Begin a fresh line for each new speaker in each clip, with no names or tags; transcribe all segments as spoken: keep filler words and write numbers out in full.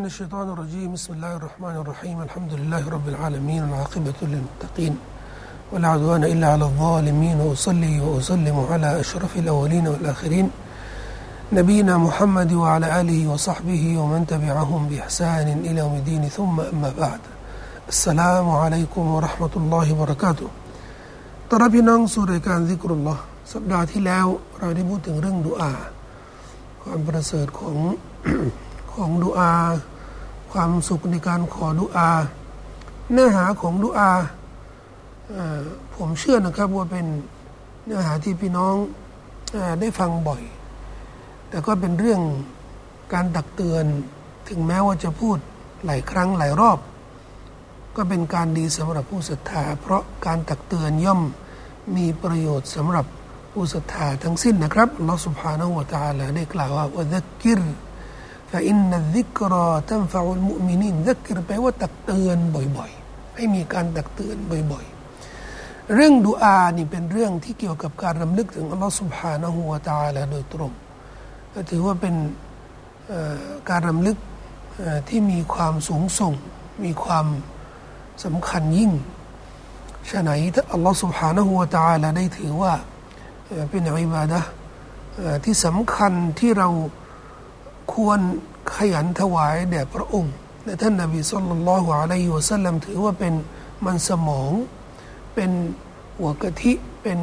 من الشيطان الرجيم بسم الله الرحمن الرحيم الحمد لله رب العالمين والعاقبة للمتقين ولا عدوان إلا على الظالمين وأصلي وأسلم على أشرف الأولين والآخرين نبينا محمد وعلى آله وصحبه ومن تبعهم بإحسان إلى يوم الدين ثم أما بعد السلام عليكم ورحمة الله وبركاته ตอนรับพี่น้องสู่รายการซิกรุลลอฮ์สัปดาห์ที่แล้วเราได้พูดถึงเรื่องดุอาความประเสริฐของ ของดุอาความสุขในการขอดุอาเนื้อหาของดุอาผมเชื่อนะครับว่าเป็นเนื้อหาที่พี่น้องได้ฟังบ่อยแต่ก็เป็นเรื่องการตักเตือนถึงแม้ว่าจะพูดหลายครั้งหลายรอบก็เป็นการดีสำหรับผู้ศรัทธาเพราะการตักเตือนย่อมมีประโยชน์สำหรับผู้ศรัทธาทั้งสิ้นนะครับอัลลอฮฺ سبحانه และ تعالى ได้กล่าวว่าวะซักกิรฟะอินนัซซิกราตันฟะอุลมุอ์มินีนซักกิรแปลว่าตักเตือนบ่อยๆให้มีการตักเตือนบ่อยๆเรื่องดุอานี่เป็นเรื่องที่เกี่ยวกับการรำลึกถึงอัลลอฮฺ سبحانه และ تعالى โดยตรงถือว่าเป็นการรำลึกที่มีความสูงส่งมีความสำคัญยิ่งฉะนั้นอัลลอฮฺ سبحانه และ تعالى ได้ถือว่าเป็นอิบาดะห์ที่สำคัญที่เราควรขยันถวายแด่พระองค์และท่านนบีศ็อลลัลลอฮุอะลัยฮิวะซัลลัมถือว่าเป็นมันสมองเป็นหัวกะทิเป็น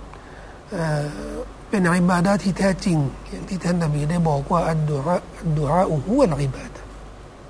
เป็นอิบาดะห์ที่แท้จริงอย่างที่ท่านนบีได้บอกว่าอัดดุอาอัดดุอาฮุวัลอิบาดะห์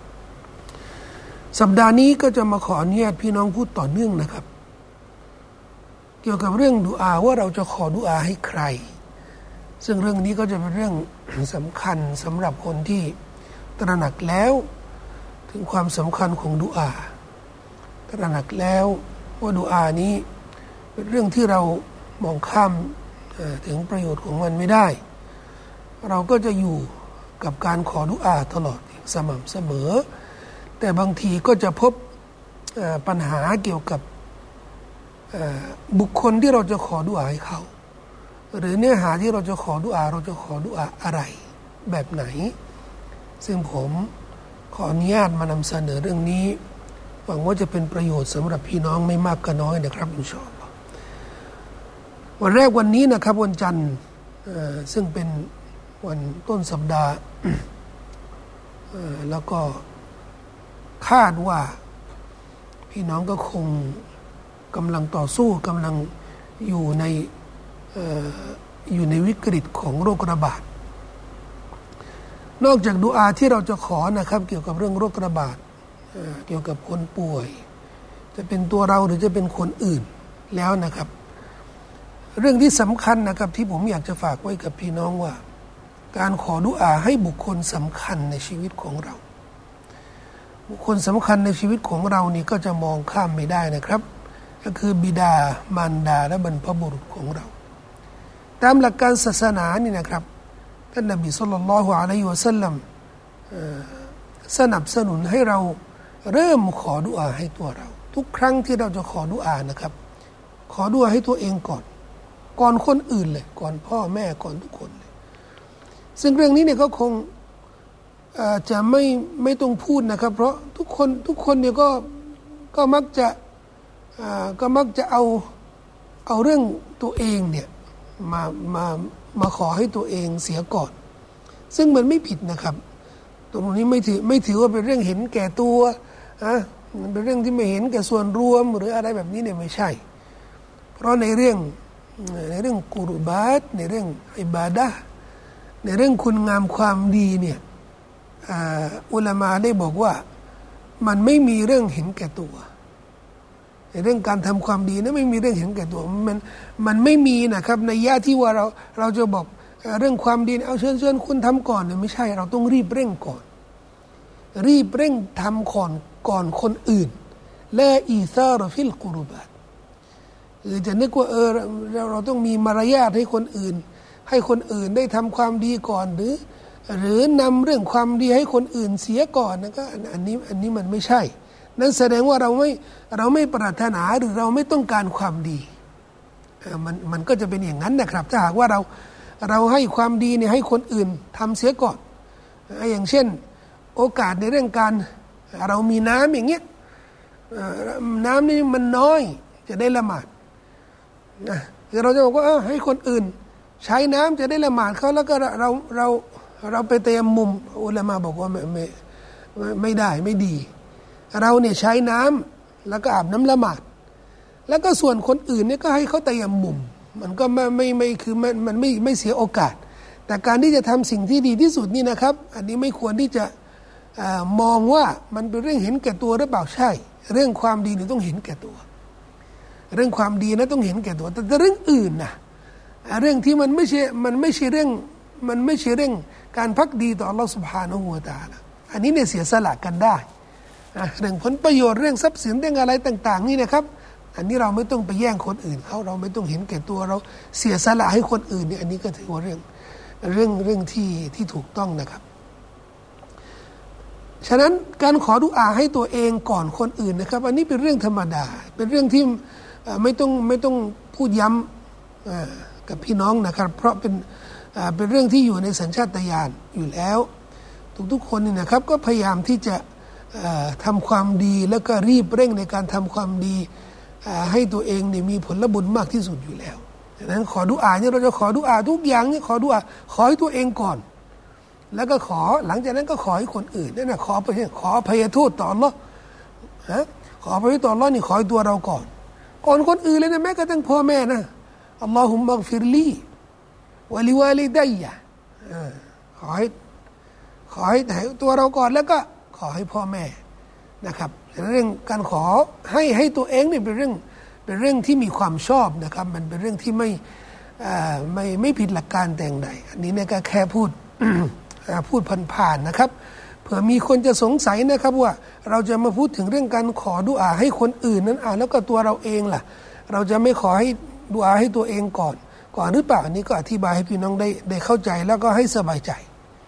สัปดาห์นี้ก็จะมาขออนุญาตพี่น้องพูดต่อเนื่องนะครับเกี่ยวกับเรื่องดุอาว่าเราจะขอดุอาให้ใครซึ่งเรื่องนี้ก็จะเป็นเรื่องสำคัญสำหรับคนที่ตระหนักแล้วถึงความสำคัญของดุอาตระหนักแล้วว่าดุอานี้เป็นเรื่องที่เรามองข้ามถึงประโยชน์ของมันไม่ได้เราก็จะอยู่กับการขอดุอาตลอดสม่ำเสมอแต่บางทีก็จะพบปัญหาเกี่ยวกับบุคคลที่เราจะขอดุอาให้เขาหรือเนื้อหาที่เราจะขอดุอาเราจะขอดุอาอะไรแบบไหนซึ่งผมขออนุญาตมานำเสนอเรื่องนี้หวังว่าจะเป็นประโยชน์สำหรับพี่น้องไม่มากก็น้อยนะครับอินชาอัลลอฮ์วันแรกวันนี้นะครับวันจันทร์ซึ่งเป็นวันต้นสัปดาห์แล้วก็คาดว่าพี่น้องก็คงกำลังต่อสู้กำลังอยู่ในอยู่ในวิกฤตของโรคระบาดนอกจากดุอาที่เราจะขอนะครับเกี่ยวกับเรื่องโรคระบาดเกี่ยวกับคนป่วยจะเป็นตัวเราหรือจะเป็นคนอื่นแล้วนะครับเรื่องที่สำคัญนะครับที่ผมอยากจะฝากไว้กับพี่น้องว่าการขอดุอาให้บุคคลสำคัญในชีวิตของเราบุคคลสำคัญในชีวิตของเรานี่ก็จะมองข้ามไม่ได้นะครับก็คือบิดามารดาและบรรพบุรุษของเราตามหลักการศาสนานี่นะครับท่านนบีศ็อลลัลลอฮุอะลัยฮิวะซัลลัมสนับสนุนให้เราเริ่มขอดุอาให้ตัวเราทุกครั้งที่เราจะขอดุอานะครับขอดุอาให้ตัวเองก่อนก่อนคนอื่นเลยก่อนพ่อแม่ก่อนทุกคนเลยซึ่งเรื่องนี้เนี่ยก็คงจะไม่ไม่ต้องพูดนะครับเพราะทุกคนทุกคนเนี่ยก็ก็มักจะก็มักจะเอาเอาเรื่องตัวเองเนี่ยมามามาขอให้ตัวเองเสียก่อนซึ่งมันไม่ผิดนะครับตรงนี้ไม่ถือไม่ถือว่าเป็นเรื่องเห็นแก่ตัวอ่ะมันเป็นเรื่องที่ไม่เห็นแก่ส่วนรวมหรืออะไรแบบนี้เนี่ยไม่ใช่เพราะในเรื่องในเรื่องกุรบาตในเรื่องอิบาดะห์ในเรื่องคุณงามความดีเนี่ยอุลามะได้บอกว่ามันไม่มีเรื่องเห็นแก่ตัวในเรื่องการทำความดีนั้นไม่มีเรื่องเห็นแก่ตัวมันมันไม่มีนะครับในยะที่ว่าเราเราจะบอกเรื่องความดีเอาเชิญเชิญคุณทำก่อนเนี่ยไม่ใช่เราต้องรีบเร่งก่อนรีบเร่งทำก่อนก่อนคนอื่นและอีซารฟิลกุรบาตหรือจะนึกว่าเออเราเราต้องมีมารยาทให้คนอื่นให้คนอื่นได้ทำความดีก่อนหรือหรือนำเรื่องความดีให้คนอื่นเสียก่อนนะก็อันนี้อันนี้มันไม่ใช่นั่นแสดงว่าเราไม่เราไม่ปรารถนาหรือเราไม่ต้องการความดีมันมันก็จะเป็นอย่างนั้นนะครับถ้าหากว่าเราเราให้ความดีเนี่ยให้คนอื่นทำเสียก่อนอย่างเช่นโอกาสในเรื่องการเรามีน้ำอย่างเงี้ยน้ำนี่มันน้อยจะได้ละหมาดนะคือเราจะบอกว่าให้คนอื่นใช้น้ำจะได้ละหมาดเขาแล้วก็เราเราเราไปเตรียมมุมอุลามะบอกว่าไม่ไม่ไม่ได้ไม่ดีเราเนี่ยใช้น้ำแล้วก็อาบน้ำละหมาดแล้วก็ส่วนคนอื่นเนี่ยก็ให้เขาเตรียมมุมมันก็ไม่ไม่ไม่คือมันมันไม่ไม่เสียโอกาสแต่การที่จะทำสิ่งที่ดีที่สุดนี่นะครับอันนี้ไม่ควรที่จะมองว่ามันเป็นเรื่องเห็นแก่ตัวหรือเปล่าใช่เรื่องความดีนี่ต้องเห็นแก่ตัวเรื่องความดีนะต้องเห็นแก่ตัวแต่เรื่องอื่นนะเรื่องที่มันไม่ใช่มันไม่ใช่เรื่องมันไม่ใช่เรื่องการพักดีต่ออัลลอฮฺ سبحانه และ تعالى อันนี้เนี่ยเสียสละกันได้เรื่องผลประโยชน์เรื่องทรัพย์สินเรื่องอะไรต่างๆนี่นะครับอันนี้เราไม่ต้องไปแย่งคนอื่นเขาเราไม่ต้องเห็นแก่ตัวเราเสียสละให้คนอื่นเนี่ยอันนี้ก็ถือว่าเรื่องเรื่องเรื่องที่ที่ถูกต้องนะครับฉะนั้นการขอดุอาให้ตัวเองก่อนคนอื่นนะครับอันนี้เป็นเรื่องธรรมดาเป็นเรื่องที่ไม่ต้องไม่ต้องพูดย้ำกับพี่น้องนะครับเพราะเป็นเป็นเรื่องที่อยู่ในสัญชาตญาณอยู่แล้วทุกๆคนนี่นะครับก็พยายามที่จะทำความดีแล้วก็รีบเร่งในการทำความดีให้ตัวเองเนี่ยมีผลบุญมากที่สุดอยู่แล้วดังนั้นขอดุอาเนี่ยเราจะขอดุอาทุกอย่างเนี่ยขอดุอาขอให้ตัวเองก่อนแล้วก็ขอหลังจากนั้นก็ขอให้คนอื่นนั่นนะขอไปขออภัยโทษต่ออัลลอฮ์ฮะขออภัยต่ออัลลอฮ์นี่ขอให้ตัวเราก่อนก่อนคนอื่นเลยนะแม้กระทั่งพ่อแม่นะอัลลอฮุมมักฟิรลีวะลิวาลิดัยยะขอให้ขอให้ตัวเราก่อนแล้วก็ขอให้พ่อแม่นะครับเรื่องการขอให้ให้ตัวเองนี่เป็นเรื่องเป็นเรื่องที่มีความชอบนะครับมันเป็นเรื่องที่ไม่ไม่ไม่ผิดหลักการแต่อย่างใดอันนี้เนี่ยก็แค่พูด พูดผ่านๆนะครับเผื่อมีคนจะสงสัยนะครับว่าเราจะมาพูดถึงเรื่องการขอดุอาให้คนอื่นนั้นอ่าแล้วก็ตัวเราเองล่ะเราจะไม่ขอให้ดุอาให้ตัวเองก่อนก่อนหรือเปล่าอันนี้ก็อธิบายให้พี่น้องได้ได้เข้าใจแล้วก็ให้สบายใจ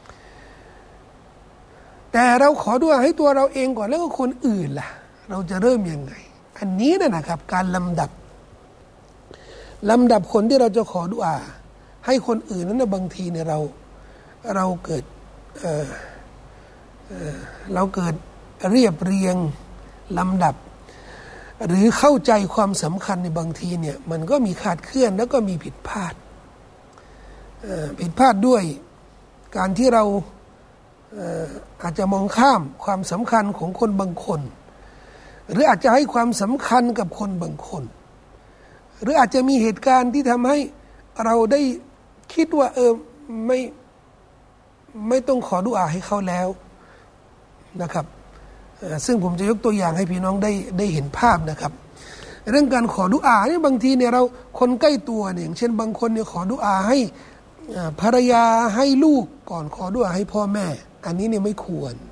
แต่เราขอดุอาให้ตัวเราเองก่อนแล้วก็คนอื่นล่ะเราจะเริ่มยังไงอันนี้นะนะครับการลำดับลำดับคนที่เราจะขอดุอาให้คนอื่นนั้นนะบางทีเนี่ยเราเราเกิด เอ่อ เอ่อ เราเกิดเรียบเรียงลำดับหรือเข้าใจความสำคัญในบางทีเนี่ยมันก็มีขาดเคลื่อนแล้วก็มีผิดพลาดผิดพลาดด้วยการที่เราอาจจะมองข้ามความสำคัญของคนบางคนหรืออาจจะให้ความสำคัญกับคนบางคนหรืออาจจะมีเหตุการณ์ที่ทำให้เราได้คิดว่าเออไม่ไม่ต้องขอดุอาให้เขาแล้วนะครับซึ่งผมจะยกตัวอย่างให้พี่น้องได้ได้เห็นภาพนะครับเรื่องการขอดุอาเนี่ยบางทีเนี่ยเราคนใกล้ตัวเนี่ยอย่างเช่นบางคนเนี่ยขอดุอาให้ภรรยาให้ลูกก่อนขอดุอาให้พ่อแม่อันนี้เนี่ยไม่ควร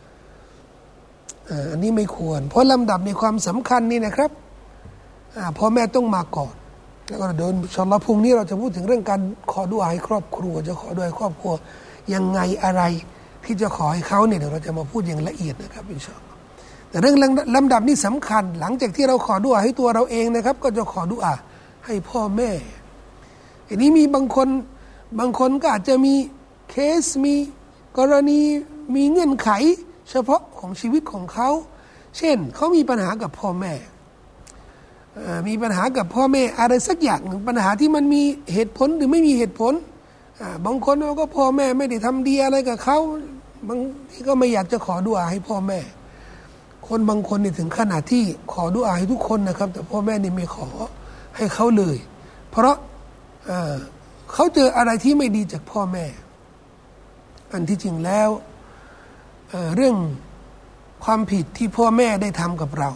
อันนี้ไม่ควรเพราะลำดับในความสำคัญนี่นะครับพ่อแม่ต้องมาก่อนแล้วก็เดินอินชาอัลเลาะห์พรุ่งนี้เราจะพูดถึงเรื่องการขอดุอาให้ครอบครัวจะขอดุอาให้ครอบครัวยังไงอะไรที่จะขอให้เขาเนี่ยเดี๋ยวเราจะมาพูดอย่างละเอียดนะครับอินชาอัลเลาะห์แต่เรื่องลำดับนี่สำคัญหลังจากที่เราขอดุอาให้ตัวเราเองนะครับก็จะขอดุอาให้พ่อแม่ทีนี้มีบางคนบางคนก็อาจจะมีเคสมีกรณีมีเงื่อนไขเฉพาะของชีวิตของเขาเช่นเขามีปัญหากับพ่อแม่มีปัญหากับพ่อแม่อะไรสักอย่างหนึ่งปัญหาที่มันมีเหตุผลหรือไม่มีเหตุผลบางคนก็พ่อแม่ไม่ได้ทำดีอะไรกับเขาบางทีก็ไม่อยากจะขอดุอาให้พ่อแม่คนบางคนนี่ถึงขนาดที่ขอดุอาให้ทุกคนนะครับแต่พ่อแม่นี่ไม่ขอให้เขาเลยเพราะเอ่อเขาเจออะไรที่ไม่ดีจากพ่อแม่อันที่จริงแล้วเอ่อเรื่องความผิดที่พ่อแม่ได้ทำกับเรา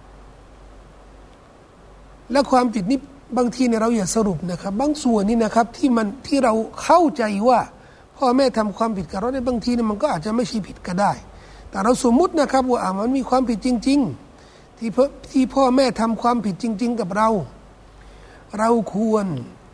และความผิดนี้บางทีเนี่ยเราอย่าสรุปนะครับบางส่วนนี่นะครับที่มันที่เราเข้าใจว่าพ่อแม่ทำความผิดกับเราในบางทีเนี่ยมันก็อาจจะไม่ใช่ผิดก็ได้แต่เราสมมุตินะครับว่ามันมีความผิดจริงๆที่ที่พ่อแม่ทำความผิดจริงๆกับเราเราควร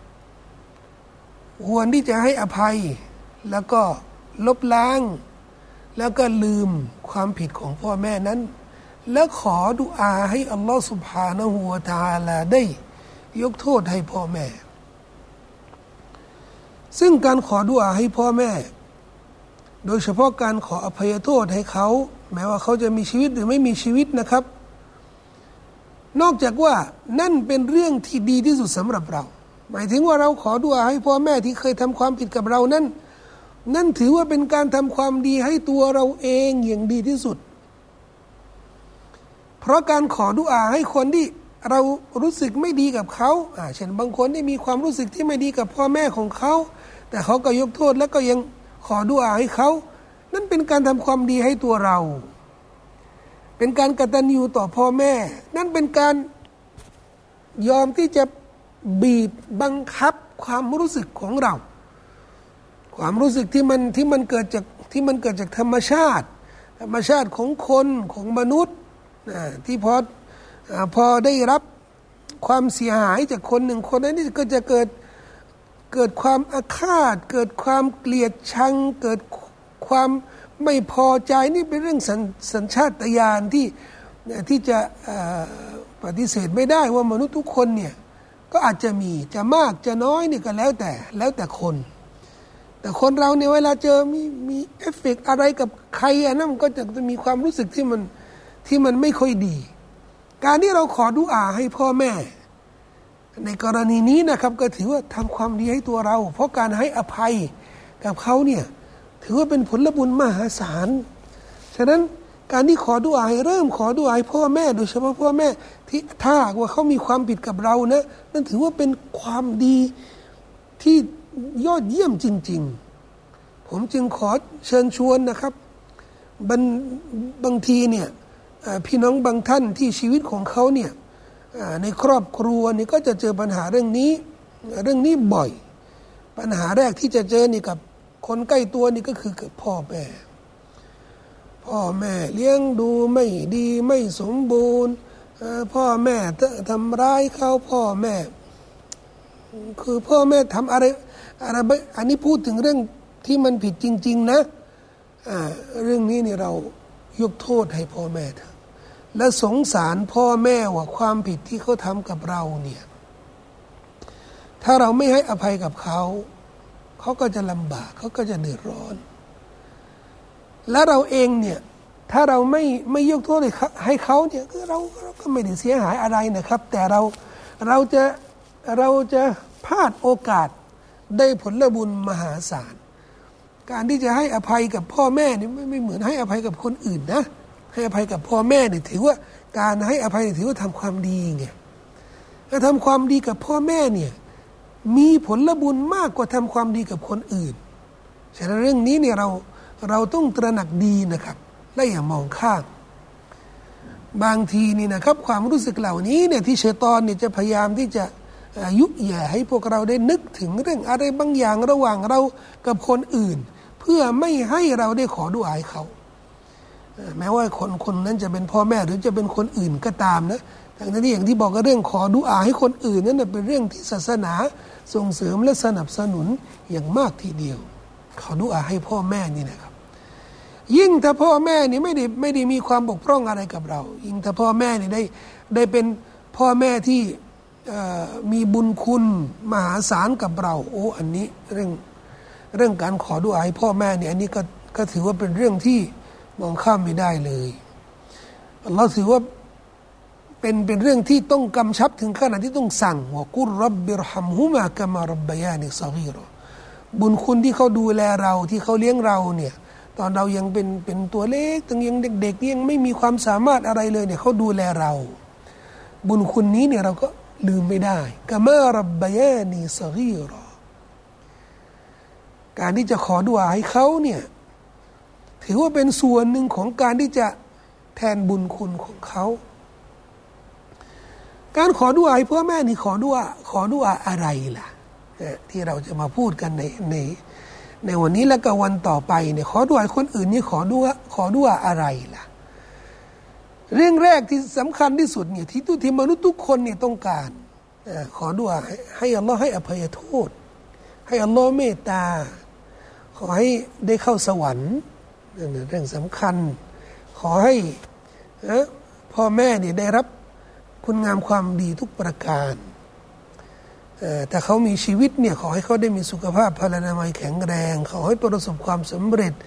ควรที่จะให้อภัยแล้วก็ลบล้างแล้วก็ลืมความผิดของพ่อแม่นั้นแล้วขอดุอาให้อัลลอฮฺซุบฮานะฮูวะตะอาลาได้ยกโทษให้พ่อแม่ซึ่งการขอดุอาให้พ่อแม่โดยเฉพาะการขออภัยโทษให้เขาแม้ว่าเขาจะมีชีวิตหรือไม่มีชีวิตนะครับนอกจากว่านั่นเป็นเรื่องที่ดีที่สุดสำหรับเราหมายถึงว่าเราขอดุอาให้พ่อแม่ที่เคยทำความผิดกับเรานั้นนั่นถือว่าเป็นการทำความดีให้ตัวเราเองอย่างดีที่สุดเพราะการขอดุอาให้คนที่เรารู้สึกไม่ดีกับเขาอ่าเช่นบางคนที่มีความรู้สึกที่ไม่ดีกับพ่อแม่ของเขาแต่เขาก็ยกโทษแล้วก็ยังขอดุอาให้เขานั่นเป็นการทำความดีให้ตัวเราเป็นการกตัญญูต่อพ่อแม่นั่นเป็นการยอมที่จะบีบบังคับความรู้สึกของเราความรู้สึกที่มันที่มันเกิดจากที่มันเกิดจากธรรมชาติธรรมชาติของคนของมนุษย์ที่พอพอได้รับความเสียหายจากคนหนึ่งคนนั้นนี่ก็จะเกิดเกิดความอาฆาตเกิดความเกลียดชังเกิดความไม่พอใจนี่เป็นเรื่องสัญสัญชาตญาณที่ที่จะปฏิเสธไม่ได้ว่ามนุษย์ทุกคนเนี่ยก็อาจจะมีจะมากจะน้อยนี่ก็แล้วแต่แล้วแต่คนแต่คนเราเนี่ยเวลาเจอมีมีเอฟเฟกต์อะไรกับใครอันนั้นก็จะมีความรู้สึกที่มันที่มันไม่ค่อยดีการที่เราขอดุอาให้พ่อแม่ในกรณีนี้นะครับก็ถือว่าทำความดีให้ตัวเราเพราะการให้อภัยกับเขาเนี่ยถือว่าเป็นผลบุญมหาศาลฉะนั้นการที่ขอดุอาให้เริ่มขอดุอาให้พ่อแม่โดยเฉพาะพ่อแม่ที่ถ้าว่าเขามีความผิดกับเรานะนั่นถือว่าเป็นความดีที่ยอดเยี่ยมจริงๆผมจึงขอเชิญชวนนะครับบางบางทีเนี่ยพี่น้องบางท่านที่ชีวิตของเขาเนี่ยในครอบครัวนี่ก็จะเจอปัญหาเรื่องนี้เรื่องนี้บ่อยปัญหาแรกที่จะเจอนี่กับคนใกล้ตัวนี่ก็คือกับพ่อแม่พ่อแม่เลี้ยงดูไม่ดีไม่สมบูรณ์พ่อแม่ทำร้ายเขาพ่อแม่คือพ่อแม่ทำอะไรอะไรอันนี้พูดถึงเรื่องที่มันผิดจริงๆนะเรื่องนี้นี่เรายกโทษให้พ่อแม่เถอะและสงสารพ่อแม่ว่าความผิดที่เขาทำกับเราเนี่ยถ้าเราไม่ให้อภัยกับเขาเขาก็จะลำบากเขาก็จะเดือดร้อนและเราเองเนี่ยถ้าเราไม่ไม่ยกโทษให้เขาเนี่ยคือเราเราก็ไม่ได้เสียหายอะไรนะครับแต่เราเราจะเราจะพลาดโอกาสได้ผลบุญมหาศาลการที่จะให้อภัยกับพ่อแม่นี่ไม่ไม่เหมือนให้อภัยกับคนอื่นนะให้อภัยกับพ่อแม่เนี่ยถือว่าการให้อภัยถือว่าทำความดีไงถ้าทำความดีกับพ่อแม่เนี่ยมีผลบุญมากกว่าทำความดีกับคนอื่นฉะนั้นเรื่องนี้เนี่ยเราเราต้องตระหนักดีนะครับและอย่ามองข้ามบางทีนี่นะครับความรู้สึกเหล่านี้เนี่ยที่ชัยฏอนเนี่ยจะพยายามที่จะยุแย่ให้พวกเราได้นึกถึงเรื่องอะไรบางอย่างระหว่างเรากับคนอื่นเพื่อไม่ให้เราได้ขอดุอาให้เขาแม้ว่าคนคนนั้นจะเป็นพ่อแม่หรือจะเป็นคนอื่นก็ตามนะทั้งที่อย่างที่บอกก็เรื่องขอดุอาให้คนอื่นนั้นเป็นเรื่องที่ศาสนาส่งเสริมและสนับสนุนอย่างมากทีเดียวขอดุอาให้พ่อแม่นี่นะครับยิ่งถ้าพ่อแม่นี่ไม่ได้ไม่ได้มีความบกพร่องอะไรกับเรายิ่งถ้าพ่อแม่นี่ได้ได้เป็นพ่อแม่ที่มีบุญคุณมหาศาลกับเราโอ้อันนี้เรื่องเรื่องการขอดุอาให้พ่อแม่เนี่ยอันนี้ก็ก็ถือว่าเป็นเรื่องที่มองข้ามไม่ได้เลยเราถือว่าเป็นเป็นเรื่องที่ต้องกำชับถึงขนาดที่ต้องสั่งว่ากุรรับบิรฮัมฮุมากะมารับบยานิศกีรอบุญคุณที่เขาดูแลเราที่เขาเลี้ยงเราเนี่ยตอนเรายังเป็นเป็นตัวเล็กตั้งยังเด็กๆยังไม่มีความสามารถอะไรเลยเนี่ยเขาดูแลเราบุญคุณนี้เนี่ยเราก็ลืมไม่ได้กะมารับบยานิศกีรอการที่จะขอดุอาให้เขาเนี่ยถือว่าเป็นส่วนหนึ่งของการที่จะแทนบุญคุณของเขาการขอดุอาให้พ่อแม่นี่ขอดุอาขอดุอาอะไรล่ะที่เราจะมาพูดกันในในในวันนี้และก็วันต่อไปเนี่ยขอดุอาให้คนอื่นนี่ขอดุอาขอดุอาอะไรล่ะเรื่องแรกที่สำคัญที่สุดเนี่ยที่ทุกที่มนุษย์ทุกคนเนี่ยต้องการขอดุอาให้ให้อัลลอฮ์ให้อภัยโทษให้อัลลอฮ์เมตตาขอให้ได้เข้าสวรรค์เรื่องสำคัญขอให้พ่อแม่เนี่ยได้รับคุณงามความดีทุกประการแต่เขามีชีวิตเนี่ยขอให้เขาได้มีสุขภาพพลานามัยแข็งแรงขอให้ประสบความสำเร็จ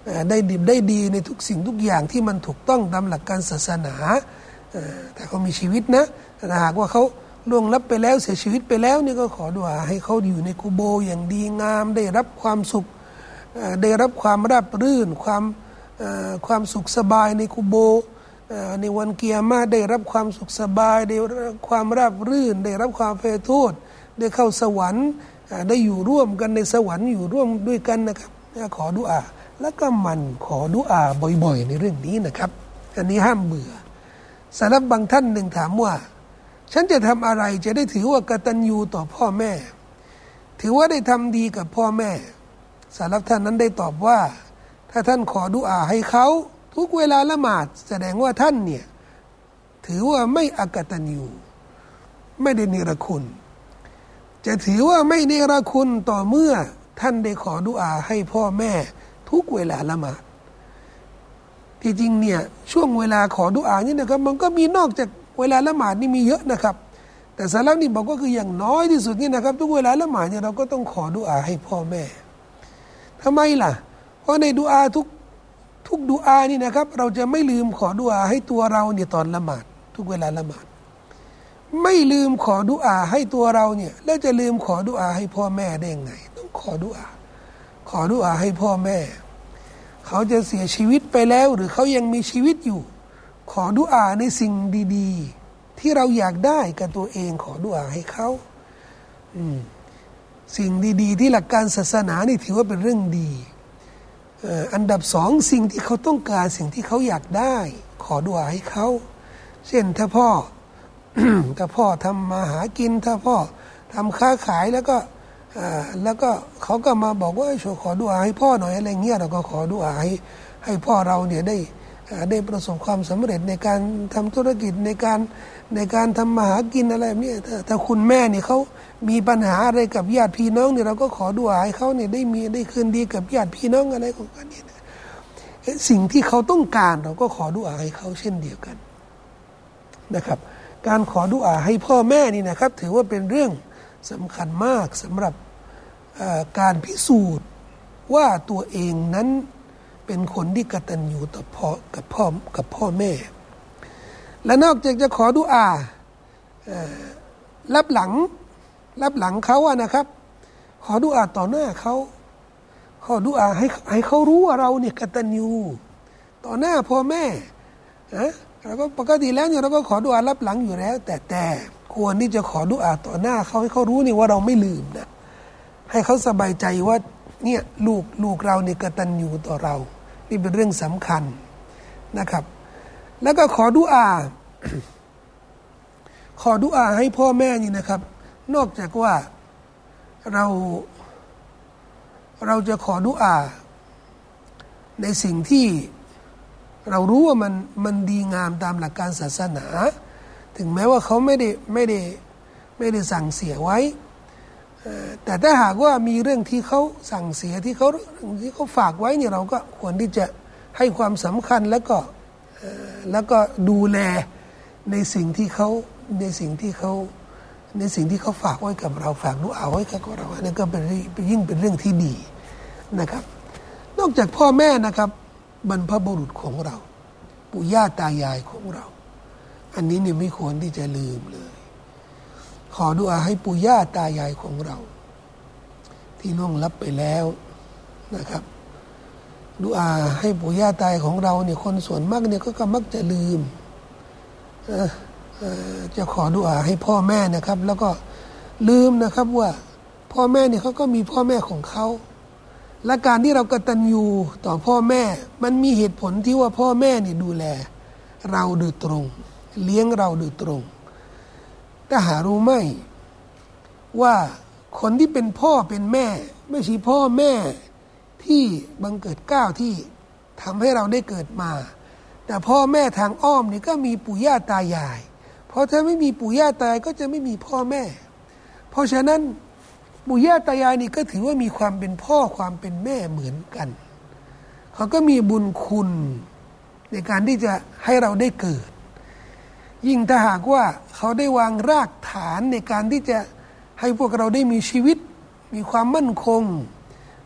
ได้ดีได้ดีในทุกสิ่งทุกอย่างที่มันถูกต้องตามหลักการศาสนาแต่เขามีชีวิตนะถ้าหากว่าเขาล่วงลับไปแล้วเสียชีวิตไปแล้วนี่ก็ขอดุอาให้เขาอยู่ในกุโบร์อย่างดีงามได้รับความสุขได้รับความราบรื่นความความสุขสบายในกุโบร์ในวันกิยามะห์ได้รับความสุขสบายได้รับความราบรื่นได้รับความเฟรโทษได้เข้าสวรรค์ได้อยู่ร่วมกันในสวรรค์อยู่ร่วมด้วยกันนะครับขอดุอาแล้วก็มันขอดุอาบ่อยๆในเรื่องนี้นะครับอันนี้ห้ามเบื่อสำหรับบางท่านหนึ่งถามว่าฉันจะทำอะไรจะได้ถือว่ากตัญญูต่อพ่อแม่ถือว่าได้ทำดีกับพ่อแม่สำหรับท่านนั้นได้ตอบว่าถ้าท่านขอดุอาให้เขาทุกเวลาละหมาดแสดงว่าท่านเนี่ยถือว่าไม่อกตัญญูไม่ได้เนรคุณจะถือว่าไม่เนรคุณต่อเมื่อท่านได้ขอดุอาให้พ่อแม่ทุกเวลาละหมาดที่จริงเนี่ยช่วงเวลาขอดุอานี่นะครับมันก็มีนอกจากเวลาละหมาดนี่มีเยอะนะครับแต่สาระนี่บอกว่าคืออย่างน้อยที่สุดนี่นะครับทุกเวลาละหมาดเนี่ยเราก็ต้องขอดุอาให้พ่อแม่ทำไมล่ะเพราะในดุอาทุกทุกดุอานี่นะครับเราจะไม่ลืมขอดุอาให้ตัวเราเนี่ยตอนละหมาดทุกเวลาละหมาดไม่ลืมขอดุอาให้ตัวเราเนี่ยแล้วจะลืมขอดุอาให้พ่อแม่ได้ยังไงต้องขอดุอาขอดุอาให้พ่อแม่เขาจะเสียชีวิตไปแล้วหรือเขายังมีชีวิตอยู่ขอดุอาในสิ่งดีๆที่เราอยากได้กับตัวเองขอดุอาให้เขาอืมสิ่งดีๆที่หลักการศาสนานี่ถือว่าเป็นเรื่องดีเอ่ออันดับสองสิ่งที่เขาต้องการสิ่งที่เขาอยากได้ขอดุอาให้เขาเช่นถ้าพ่อ ถ้าพ่อทำมาหากินถ้าพ่อทำค้าขายแล้วก็แล้วก็เขาก็มาบอกว่าช่วยขอดุอาให้พ่อหน่อยอะไรเงี้ยเราก็ขอดุอาให้ให้พ่อเราเนี่ยได้ได้ประสบความสำเร็จในการทำธุรกิจในการในการทำมาหากินอะไรแบบนี้ถ้าถ้าคุณแม่เนี่ยเขามีปัญหาอะไรกับญาติพี่น้องเนี่ยเราก็ขอดุอาให้เขาเนี่ยได้มีได้คืนดีกับญาติพี่น้องอะไรของกันเนี่ยสิ่งที่เขาต้องการเราก็ขอดุอาให้เขาเช่นเดียวกันนะครับการขอดุอาให้พ่อแม่นี่นะครับถือว่าเป็นเรื่องสำคัญมากสำหรับการพิสูจน์ว่าตัวเองนั้นเป็นคนที่กตัญญูต่อพ่อกับพ่อกับพ่อแม่และนอกจากจะขอดุอารับหลังรับหลังเขาอะนะครับขอดุอาต่อหน้าเขาขอดุอาให้ให้เขารู้ว่าเราเนี่ยกตัญญูต่อหน้าพ่อแม่นะเราก็ปกติแล้วเนี่ยเราก็ขอดุอารับหลังอยู่แล้วแต่แต่ควรที่จะขอดุอาต่อหน้าเขาให้เขารู้นี่ว่าเราไม่ลืมนะให้เขาสบายใจว่าเนี่ยลูกลูกเราเนี่ยกตัญญูต่อเรานี่เป็นเรื่องสำคัญนะครับแล้วก็ขอดุอา ขอดุอาให้พ่อแม่นี่นะครับนอกจากว่าเราเราจะขอดุอาในสิ่งที่เรารู้ว่ามันมันดีงามตามหลักการศาสนาถึงแม้ว่าเขาไม่ได้ไม่ได้ไม่ได้สั่งเสียไว้แต่ถ้าหากว่ามีเรื่องที่เขาสั่งเสียที่เขาที่เขาฝากไว้เนี่ยเราก็ควรที่จะให้ความสำคัญแล้วก็แล้วก็ดูแลในสิ่งที่เขาในสิ่งที่เขาในสิ่งที่เขาฝากไว้กับเราฝากดุอาไว้กับเราอันนี้ก็เป็นยิ่งเป็นเรื่องที่ดีนะครับนอกจากพ่อแม่นะครับบรรพบุรุษของเราปู่ย่าตายายของเราอันนี้เนี่ยไม่ควรที่จะลืมเลยขอดุอาให้ปู่ย่าตายายของเราที่ล่วงลับไปแล้วนะครับดุอาให้ปู่ย่าตายของเราเนี่ยคนส่วนมากเนี่ยก็มักจะลืมจะขอดุอาให้พ่อแม่นะครับแล้วก็ลืมนะครับว่าพ่อแม่เนี่ยเขาก็มีพ่อแม่ของเขาและการที่เรากตัญญูต่อพ่อแม่มันมีเหตุผลที่ว่าพ่อแม่เนี่ยดูแลเราโดยตรงเลี้ยงเราโดยตรงแต่หารู้ไหมว่าคนที่เป็นพ่อเป็นแม่ไม่ใช่พ่อแม่ที่บังเกิดเกล้าที่ทำให้เราได้เกิดมาแต่พ่อแม่ทางอ้อมนี่ก็มีปู่ย่าตายายเพราะถ้าไม่มีปู่ย่าตายก็จะไม่มีพ่อแม่เพราะฉะนั้นปู่ย่าตายายนี่ก็ถือว่ามีความเป็นพ่อความเป็นแม่เหมือนกันเขาก็มีบุญคุณในการที่จะให้เราได้เกิดยิ่งถ้าหากว่าเขาได้วางรากฐานในการที่จะให้พวกเราได้มีชีวิตมีความมั่นคง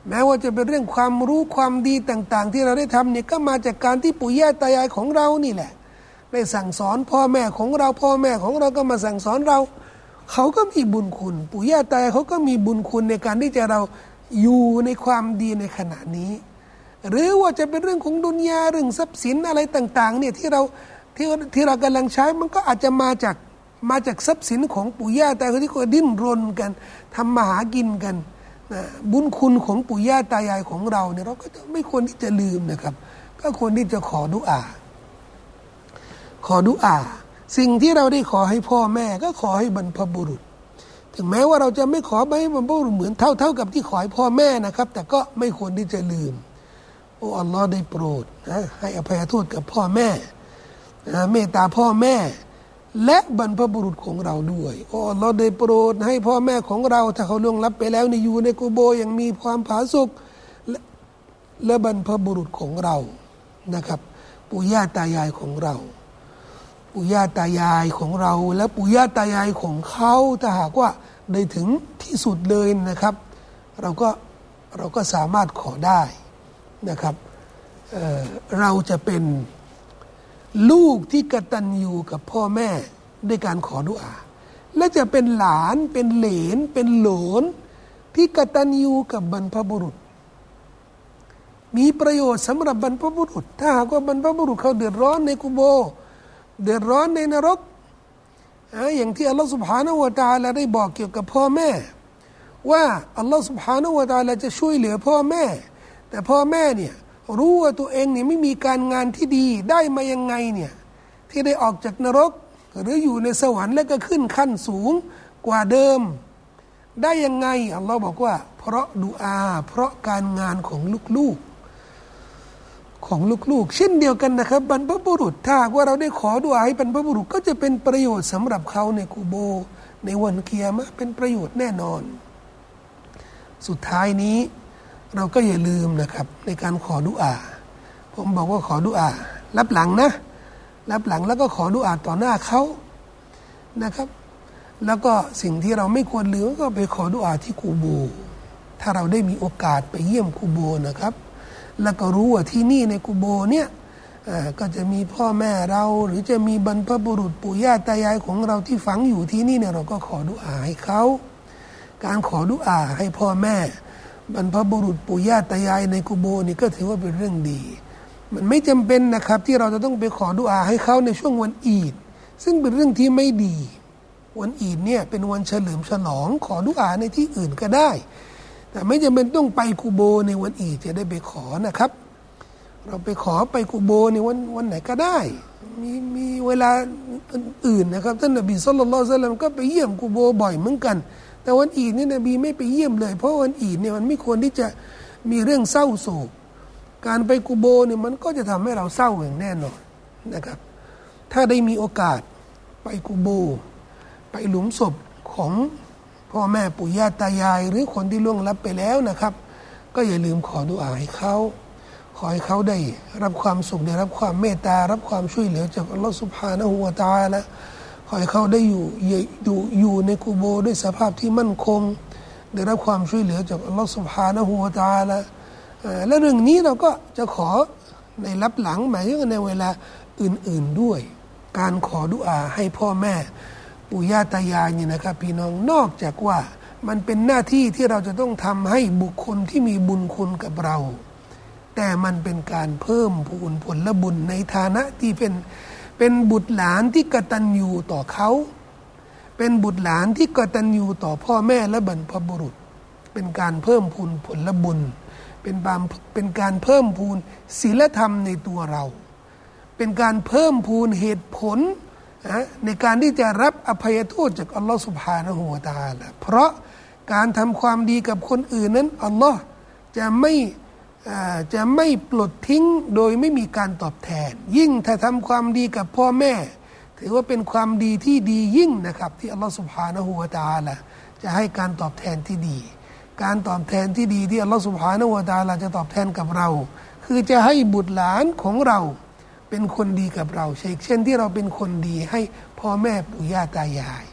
แม้ว่าจะเป็นเรื่องความรู้ความดีต่างๆที่เราได้ทำเนี่ยก็มาจากการที่ปู่ย่าตายายของเรานี่แหละได้สั่งสอนพ่อแม่ของเราพ่อแม่ของเราก็มาสั่งสอนเราเขาก็มีบุญคุณปู่ย่าตายายเขาก็มีบุญคุณในการที่จะเราอยู่ในความดีในขณะนี้หรือว่าจะเป็นเรื่องของดุนยาเรื่องทรัพย์สินอะไรต่างๆเนี่ยที่เราที่ที่เรากำลังใช้มันก็อาจจะมาจากมาจากทรัพย์สินของปู่ย่าตายายที่เขาดิ้นรนกันทำมาหากินกันนะบุญคุณของปู่ย่าตายายของเราเนี่ยเราก็ไม่ควรที่จะลืมนะครับก็ควรที่จะขอดุอาขอดุอาสิ่งที่เราได้ขอให้พ่อแม่ก็ขอให้บรรพบุรุษถึงแม้ว่าเราจะไม่ขอไปให้บรรพบุรุษเหมือนเท่าเท่ากับที่ขอให้พ่อแม่นะครับแต่ก็ไม่ควรที่จะลืมโอ้อัลลอฮ์ได้โปรดนะให้อภัยโทษกับพ่อแม่นะเมตตาพ่อแม่และบรรพบุรุษของเราด้วยโอ้อัลลอฮ์ได้โปรดให้พ่อแม่ของเราถ้าเขาล่วงลับไปแล้วในอยู่ในกุโบร์ยังมีความผาสุกและและบรรพบุรุษของเรานะครับปู่ย่าตายายของเราปู่ย่าตายายของเราและปู่ย่าตายายของเขาถ้าหากว่าได้ถึงที่สุดเลยนะครับเราก็เราก็สามารถขอได้นะครับ เอ่อ เราจะเป็นลูกที่กตัญญูกับพ่อแม่ด้วยการขอดุอาและจะเป็นหลานเป็นเหลนเป็นโหลนที่กตัญญูกับบรรพบุรุษมีประโยชน์สำหรับบรรพบุรุษถ้าหากว่าบรรพบุรุษเขาเดือดร้อนในกุโบร์เดือดร้อนในนรกอย่างที่อัลลอฮฺ سبحانه และ تعالى ได้บอกเกี่ยวกับพ่อแม่ว่าอัลลอฮฺ سبحانه และ تعالى จะช่วยเหลือพ่อแม่แต่พ่อแม่เนี่ยรู้ว่าตัวเองเนี่ยไม่มีการงานที่ดีได้มายังไงเนี่ยที่ได้ออกจากนรกหรืออยู่ในสวรรค์แล้วก็ขึ้นขั้นสูงกว่าเดิมได้ยังไงอัลลอฮฺบอกว่าเพราะดุอาเพราะการงานของลูกๆของลูกๆเช่นเดียวกันนะครับบรรพบุรุษถ้าว่าเราได้ขอดุอาให้บรรพบุรุษก็จะเป็นประโยชน์สำหรับเขาในกุโบร์ในวันกิยามะห์เป็นประโยชน์แน่นอนสุดท้ายนี้เราก็อย่าลืมนะครับในการขอดุอาผมบอกว่าขอดุอารับหลังนะรับหลังแล้วก็ขอดุอาต่อหน้าเขานะครับแล้วก็สิ่งที่เราไม่ควรลืมก็ไปขอดุอาที่กุโบร์ถ้าเราได้มีโอกาสไปเยี่ยมกุโบร์นะครับแล้วก็รู้ว่าที่นี่ในกุโบร์เนี่ยก็จะมีพ่อแม่เราหรือจะมีบรรพบุรุษปู่ย่าตายายของเราที่ฝังอยู่ที่นี่เนี่ยเราก็ขอดุอาให้เขาการขอดุอาให้พ่อแม่บรรพบุรุษปู่ย่าตายายในกุโบร์นี่ก็ถือว่าเป็นเรื่องดีมันไม่จำเป็นนะครับที่เราจะต้องไปขอดุอาให้เขาในช่วงวันอีดซึ่งเป็นเรื่องที่ไม่ดีวันอีดเนี่ยเป็นวันเฉลิมฉลองขอดุอาในที่อื่นก็ได้แต่ไม่จำเป็นต้องไปกุโบร์ในวันอีดจะได้ไปขอนะครับเราไปขอไปกุโบร์ในวันวันไหนก็ได้มีมีเวลาอื่นนะครับท่านนบีศ็อลลัลลอฮุอะลัยฮิวะซัลลัมก็ไปเยี่ยมกุโบร์บ่อยเหมือนกันแต่วันอีดนี่นบีไม่ไปเยี่ยมเลยเพราะวันอีดเนี่ยมันไม่ควรที่จะมีเรื่องเศร้าโศกการไปกุโบร์เนี่ยมันก็จะทำให้เราเศร้าอย่างแน่นอนนะครับถ้าได้มีโอกาสไปกุโบร์ไปหลุมศพของพ่อแม่ปู่ย่าตายายหรือคนที่ล่วงลับไปแล้วนะครับก็อย่าลืมขอดุอาให้เขาขอให้เขาได้รับความสุขได้รับความเมตตารับความช่วยเหลือจากอัลลอฮฺซุบฮานะฮูวะตะอาลาขอให้เขาได้อยู่อยู่อยู่ในกุโบร์ด้วยสภาพที่มั่นคงได้รับความช่วยเหลือจากอัลลอฮฺซุบฮานะฮูวะตะอาลาและเรื่องนี้เราก็จะขอในลับหลังหมายถึงในเวลาอื่นๆด้วยการขอดุอาให้พ่อแม่ปู่ย่าตายายนี่นะครับพี่น้องนอกจากว่ามันเป็นหน้าที่ที่เราจะต้องทำให้บุคคลที่มีบุญคุณกับเราแต่มันเป็นการเพิ่มพูนผลบุญในฐานะที่เป็นเป็นบุตรหลานที่กตัญญูต่อเขาเป็นบุตรหลานที่กตัญญูต่อพ่อแม่และบรรพบุรุษเป็นการเพิ่มพูนผลบุญเป็นบางเป็นการเพิ่มพูนศีลธรรมในตัวเราเป็นการเพิ่มพูนเหตุผลในการที่จะรับอภัยโทษจากอัลลอฮฺซุบฮานะฮูวะตะอาลาเพราะการทำความดีกับคนอื่นนั้นอัลลอฮฺจะไม่จะไม่ปลดทิ้งโดยไม่มีการตอบแทนยิ่งถ้าทำความดีกับพ่อแม่ถือว่าเป็นความดีที่ดียิ่งนะครับที่อัลลอฮฺซุบฮานะฮูวะตะอาลาจะให้การตอบแทนที่ดีการตอบแทนที่ดีที่อัลลอฮฺซุบฮานะฮูวะตะอาลาจะตอบแทนกับเราคือจะให้บุตรหลานของเราเป็นคนดีกับเราเช่นที่เราเป็นคนดีให้พ่อแม่ปู่ย่าตายาย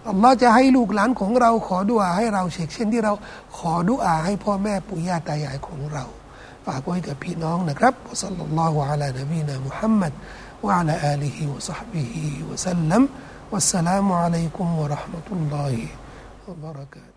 อัลลอฮ์จะให้ลูกหลานของเราขอดุอาให้เราเช่นที่เราขอดุอาให้พ่อแม่ปู่ย่าตายายของเราฝากไว้กับพี่น้องนะครับศ็อลลัลลอฮุอะลานบีนะมุฮัมมัดวะอะลาอาลิฮิวะศ็อฮบิฮิวะซัลลัมวัสสลามุอะลัยกุมวะเราะห์มะตุลลอฮิวะบะเราะกาตุฮ์